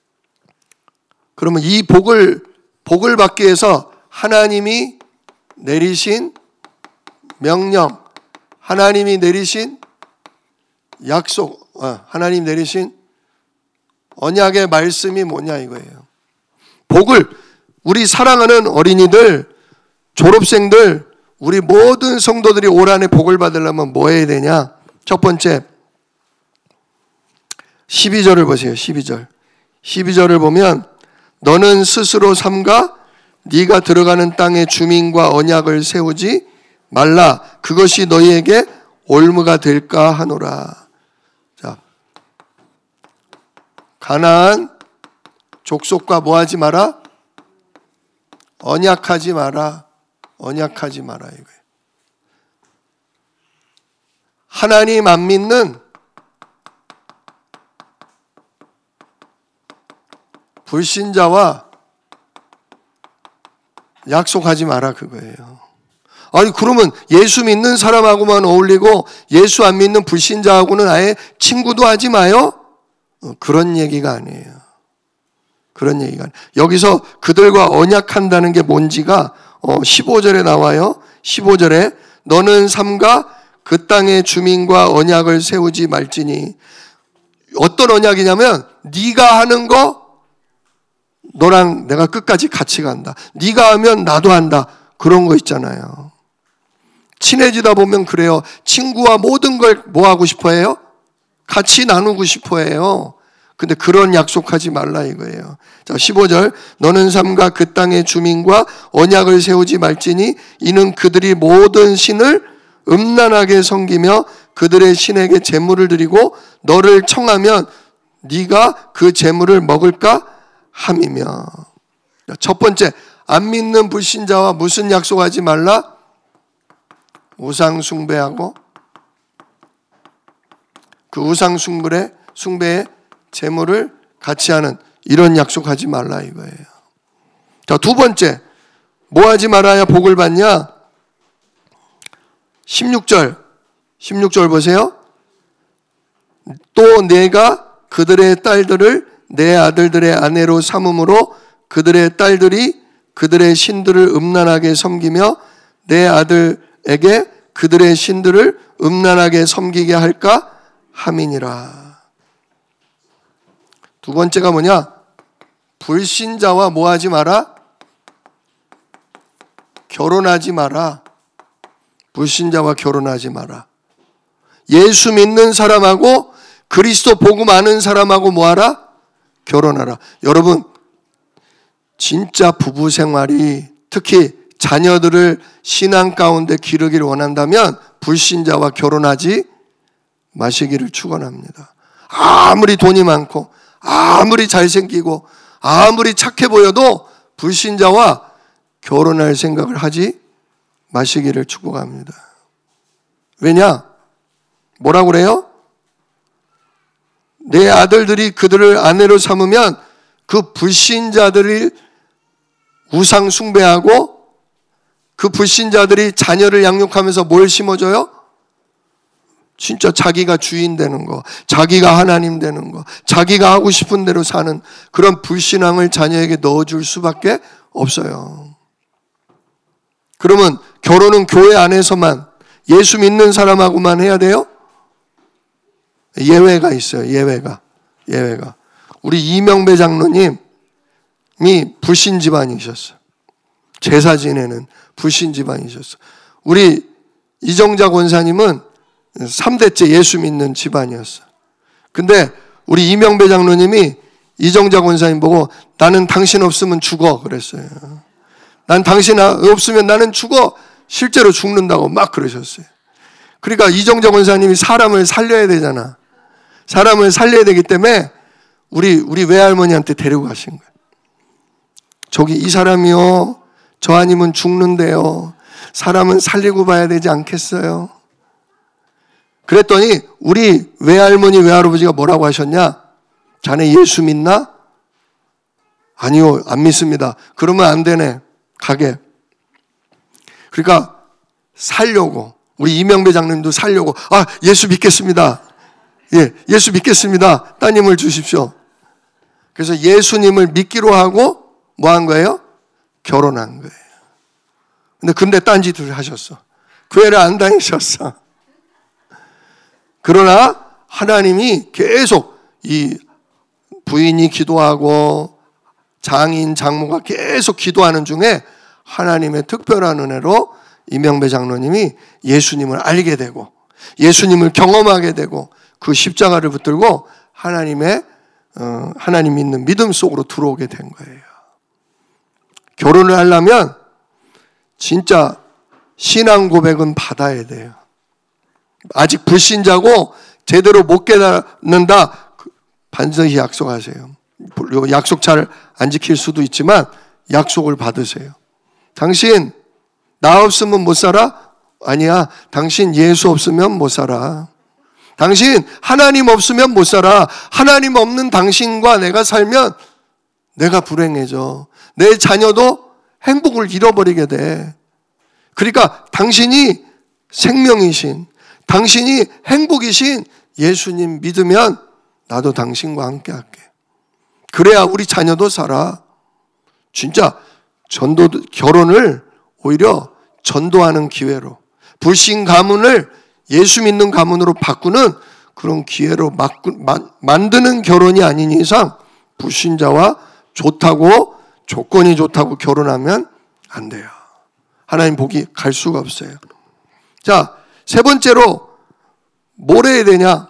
[SPEAKER 1] 그러면 이 복을 복을 받기 위해서 하나님이 내리신 명령, 하나님이 내리신 약속, 하나님 내리신 언약의 말씀이 뭐냐 이거예요. 복을, 우리 사랑하는 어린이들, 졸업생들, 우리 모든 성도들이 올 한해 복을 받으려면 뭐 해야 되냐? 첫 번째, 십이 절을 보세요. 십이 절. 십이 절을 보면 너는 스스로 삼가 네가 들어가는 땅의 주민과 언약을 세우지 말라. 그것이 너희에게 올무가 될까 하노라. 자, 가나안 족속과 뭐 하지 마라? 언약하지 마라. 언약하지 마라 이거예요. 하나님 안 믿는 불신자와 약속하지 마라 그거예요. 아니 그러면 예수 믿는 사람하고만 어울리고 예수 안 믿는 불신자하고는 아예 친구도 하지 마요? 그런 얘기가 아니에요. 그런 얘기가 아니에요. 여기서 그들과 언약한다는 게 뭔지가 십오 절에 나와요. 십오 절에 너는 삼가 그 땅의 주민과 언약을 세우지 말지니, 어떤 언약이냐면 네가 하는 거 너랑 내가 끝까지 같이 간다. 네가 하면 나도 한다. 그런 거 있잖아요. 친해지다 보면 그래요. 친구와 모든 걸 뭐 하고 싶어 해요? 같이 나누고 싶어 해요. 근데 그런 약속하지 말라 이거예요. 자, 십오 절 너는 삼가 그 땅의 주민과 언약을 세우지 말지니 이는 그들이 모든 신을 음란하게 섬기며 그들의 신에게 제물을 드리고 너를 청하면 네가 그 제물을 먹을까 함이며. 첫 번째, 안 믿는 불신자와 무슨 약속하지 말라? 우상 숭배하고 그 우상 숭배에 숭배에 제물을 같이 하는 이런 약속하지 말라 이거예요. 자, 두 번째, 뭐 하지 말아야 복을 받냐? 십육 절, 십육 절 보세요. 또 내가 그들의 딸들을 내 아들들의 아내로 삼음으로 그들의 딸들이 그들의 신들을 음란하게 섬기며 내 아들에게 그들의 신들을 음란하게 섬기게 할까 함이니라. 두 번째가 뭐냐? 불신자와 뭐 하지 마라? 결혼하지 마라. 불신자와 결혼하지 마라. 예수 믿는 사람하고 그리스도 복음 아는 사람하고 뭐 하라? 결혼하라. 여러분, 진짜 부부 생활이 특히 자녀들을 신앙 가운데 기르기를 원한다면 불신자와 결혼하지 마시기를 축원합니다. 아무리 돈이 많고 아무리 잘생기고 아무리 착해 보여도 불신자와 결혼할 생각을 하지 마시기를 축복합니다. 왜냐? 뭐라고 그래요? 내 아들들이 그들을 아내로 삼으면 그 불신자들이 우상 숭배하고 그 불신자들이 자녀를 양육하면서 뭘 심어줘요? 진짜 자기가 주인 되는 거, 자기가 하나님 되는 거, 자기가 하고 싶은 대로 사는 그런 불신앙을 자녀에게 넣어줄 수밖에 없어요. 그러면 결혼은 교회 안에서만 예수 믿는 사람하고만 해야 돼요? 예외가 있어요. 예외가. 예외가. 우리 이명배 장로님이 불신 집안이셨어요. 제사 지내는 불신 집안이셨어요. 우리 이정자 권사님은 삼 대째 예수 믿는 집안이었어요. 근데 우리 이명배 장로님이 이정자 권사님 보고 나는 당신 없으면 죽어 그랬어요. 난 당신 없으면 나는 죽어. 실제로 죽는다고 막 그러셨어요. 그러니까 이정자 권사님이 사람을 살려야 되잖아. 사람을 살려야 되기 때문에 우리 우리 외할머니한테 데리고 가신 거예요. 저기 이 사람이요, 저 아니면 죽는데요. 사람은 살리고 봐야 되지 않겠어요? 그랬더니 우리 외할머니 외할아버지가 뭐라고 하셨냐? 자네 예수 믿나? 아니요, 안 믿습니다. 그러면 안 되네. 가게. 그러니까 살려고, 우리 이명배 장로님도 살려고, 아, 예수 믿겠습니다. 예, 예수 믿겠습니다. 따님을 주십시오. 그래서 예수님을 믿기로 하고 뭐 한 거예요? 결혼한 거예요. 근데 근데 딴짓을 하셨어. 교회를 안 다니셨어. 그러나 하나님이 계속 이 부인이 기도하고 장인, 장모가 계속 기도하는 중에 하나님의 특별한 은혜로 이명배 장로님이 예수님을 알게 되고 예수님을 경험하게 되고 그 십자가를 붙들고 하나님의 어, 하나님 믿는 믿음 속으로 들어오게 된 거예요. 결혼을 하려면 진짜 신앙 고백은 받아야 돼요. 아직 불신자고 제대로 못 깨닫는다. 반드시 약속하세요. 약속 잘 안 지킬 수도 있지만 약속을 받으세요. 당신 나 없으면 못 살아? 아니야. 당신 예수 없으면 못 살아. 당신 하나님 없으면 못 살아. 하나님 없는 당신과 내가 살면 내가 불행해져. 내 자녀도 행복을 잃어버리게 돼. 그러니까 당신이 생명이신, 당신이 행복이신 예수님 믿으면 나도 당신과 함께 할게. 그래야 우리 자녀도 살아. 진짜 전도, 결혼을 오히려 전도하는 기회로, 불신 가문을 예수 믿는 가문으로 바꾸는 그런 기회로 바꾸, 마, 만드는 결혼이 아닌 이상 불신자와 좋다고, 조건이 좋다고 결혼하면 안 돼요. 하나님 복이 갈 수가 없어요. 자, 세 번째로 뭘 해야 되냐?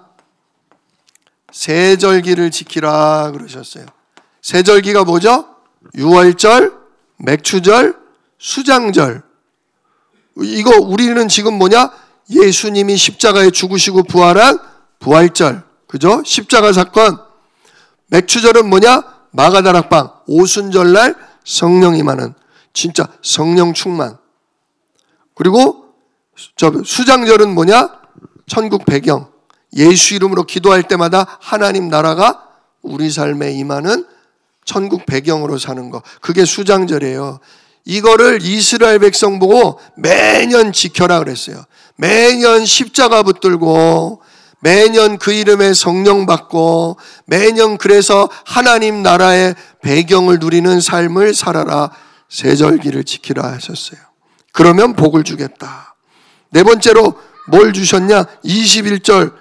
[SPEAKER 1] 세절기를 지키라 그러셨어요. 세절기가 뭐죠? 유월절, 맥추절, 수장절. 이거 우리는 지금 뭐냐? 예수님이 십자가에 죽으시고 부활한 부활절. 그죠? 십자가 사건. 맥추절은 뭐냐? 마가다락방. 오순절날 성령 임하는, 진짜 성령 충만. 그리고 저 수장절은 뭐냐? 천국 배경. 예수 이름으로 기도할 때마다 하나님 나라가 우리 삶에 임하는 천국 배경으로 사는 거. 그게 수장절이에요. 이거를 이스라엘 백성 보고 매년 지켜라 그랬어요. 매년 십자가 붙들고, 매년 그 이름에 성령 받고, 매년 그래서 하나님 나라의 배경을 누리는 삶을 살아라. 세절기를 지키라 하셨어요. 그러면 복을 주겠다. 네 번째로 뭘 주셨냐? 이십일 절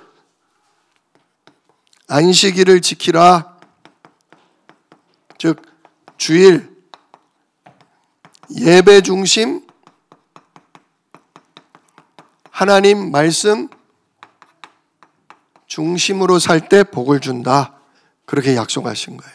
[SPEAKER 1] 안식일을 지키라. 즉 주일, 예배 중심, 하나님 말씀 중심으로 살 때 복을 준다. 그렇게 약속하신 거예요.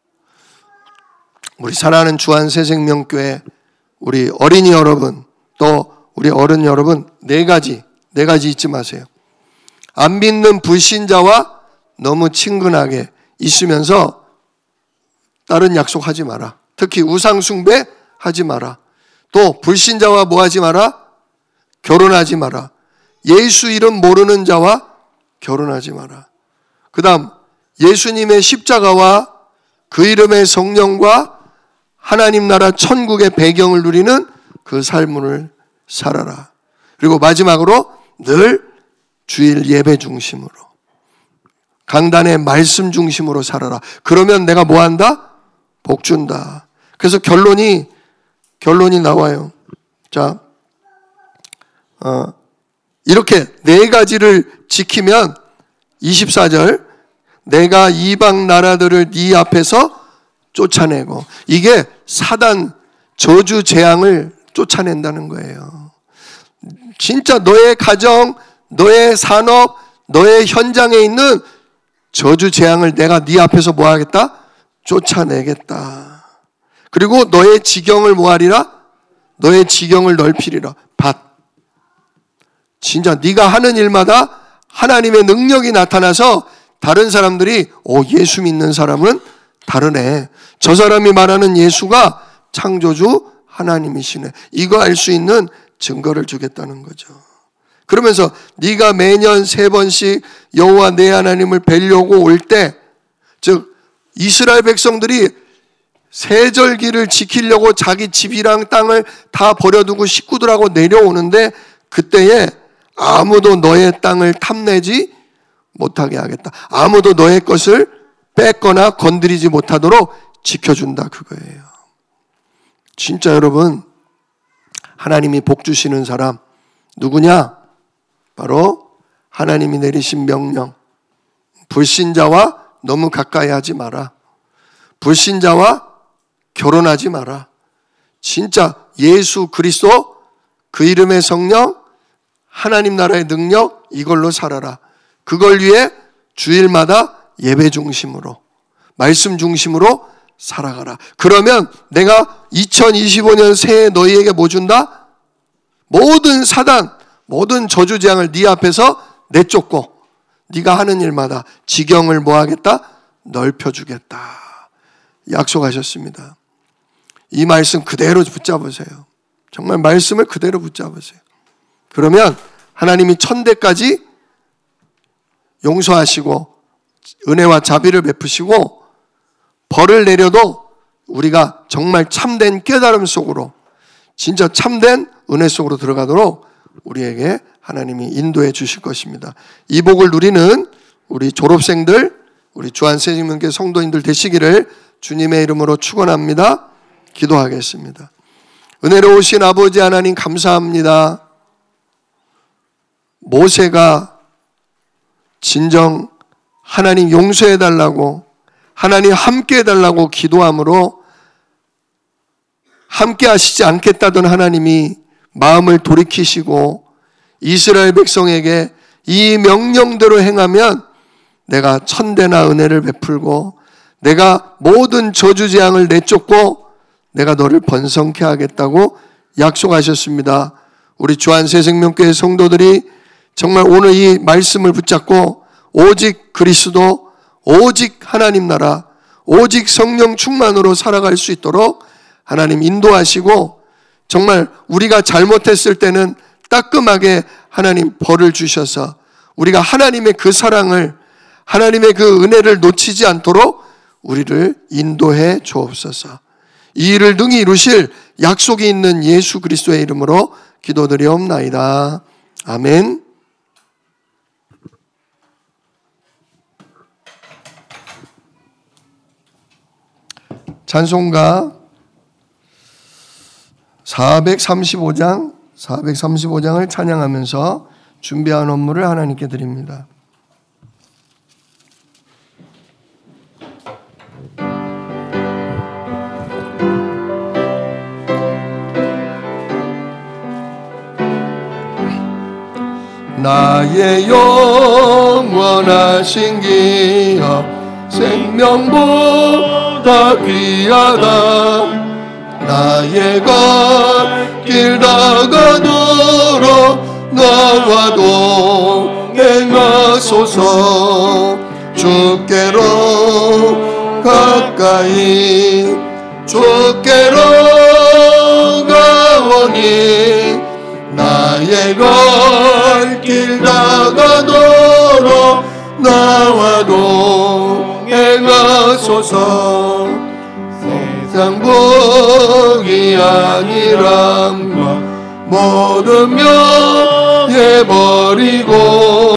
[SPEAKER 1] 우리 사랑하는 주안새생명교회 우리 어린이 여러분, 또 우리 어른 여러분, 네 가지, 네 가지 잊지 마세요. 안 믿는 불신자와 너무 친근하게 있으면서 다른 약속하지 마라. 특히 우상숭배 하지 마라. 또 불신자와 뭐 하지 마라? 결혼하지 마라. 예수 이름 모르는 자와 결혼하지 마라. 그 다음 예수님의 십자가와 그 이름의 성령과 하나님 나라 천국의 배경을 누리는 그 삶을 살아라. 그리고 마지막으로 늘 주일 예배 중심으로, 강단의 말씀 중심으로 살아라. 그러면 내가 뭐 한다? 복 준다. 그래서 결론이 결론이 나와요. 자, 어, 이렇게 네 가지를 지키면 이십사 절, 내가 이방 나라들을 네 앞에서 쫓아내고, 이게 사단 저주 재앙을 쫓아낸다는 거예요. 진짜 너의 가정, 너의 산업, 너의 현장에 있는 저주 재앙을 내가 네 앞에서 뭐 하겠다? 쫓아내겠다. 그리고 너의 지경을 뭐 하리라? 너의 지경을 넓히리라. 밭. 진짜 네가 하는 일마다 하나님의 능력이 나타나서 다른 사람들이 오, 예수 믿는 사람은 다르네. 저 사람이 말하는 예수가 창조주 하나님이시네. 이거 알 수 있는 증거를 주겠다는 거죠. 그러면서 네가 매년 세 번씩 여호와 내 하나님을 뵈려고 올 때, 즉 이스라엘 백성들이 세절기를 지키려고 자기 집이랑 땅을 다 버려두고 식구들하고 내려오는데, 그때에 아무도 너의 땅을 탐내지 못하게 하겠다. 아무도 너의 것을 뺏거나 건드리지 못하도록 지켜준다, 그거예요. 진짜 여러분, 하나님이 복 주시는 사람 누구냐? 바로 하나님이 내리신 명령. 불신자와 너무 가까이 하지 마라. 불신자와 결혼하지 마라. 진짜 예수 그리스도, 그 이름의 성령, 하나님 나라의 능력, 이걸로 살아라. 그걸 위해 주일마다 예배 중심으로, 말씀 중심으로 살아가라. 그러면 내가 이천이십오 년 새해 너희에게 뭐 준다? 모든 사단, 모든 저주재앙을 네 앞에서 내쫓고 네가 하는 일마다 지경을 뭐 하겠다? 넓혀주겠다. 약속하셨습니다. 이 말씀 그대로 붙잡으세요. 정말 말씀을 그대로 붙잡으세요. 그러면 하나님이 천대까지 용서하시고 은혜와 자비를 베푸시고 벌을 내려도 우리가 정말 참된 깨달음 속으로 진짜 참된 은혜 속으로 들어가도록 우리에게 하나님이 인도해 주실 것입니다. 이 복을 누리는 우리 졸업생들, 우리 주한세식명교회 성도인들 되시기를 주님의 이름으로 축원합니다. 기도하겠습니다. 은혜로우신 아버지 하나님 감사합니다. 모세가 진정 하나님 용서해 달라고, 하나님 함께 해달라고 기도함으로 함께 하시지 않겠다던 하나님이 마음을 돌이키시고 이스라엘 백성에게 이 명령대로 행하면 내가 천대나 은혜를 베풀고 내가 모든 저주재앙을 내쫓고 내가 너를 번성케 하겠다고 약속하셨습니다. 우리 주한세생명교회 성도들이 정말 오늘 이 말씀을 붙잡고 오직 그리스도, 오직 하나님 나라, 오직 성령 충만으로 살아갈 수 있도록 하나님 인도하시고, 정말 우리가 잘못했을 때는 따끔하게 하나님 벌을 주셔서 우리가 하나님의 그 사랑을, 하나님의 그 은혜를 놓치지 않도록 우리를 인도해 주옵소서. 이 일을 능히 이루실 약속이 있는 예수 그리스도의 이름으로 기도드리옵나이다. 아멘. 찬송가 사백삼십오 장, 사백삼십오 장을 찬양하면서 준비한 업무를 하나님께 드립니다. 나의 영원하신 기업 생명보다 귀하다. 나의 갈 길 다가도록 나와 동행하소서. 주께로 가까이 주께로 가오니 나의 갈 길 다가도록 나와 동행하소서. 세상 복이 아니란가 모든 면해버리고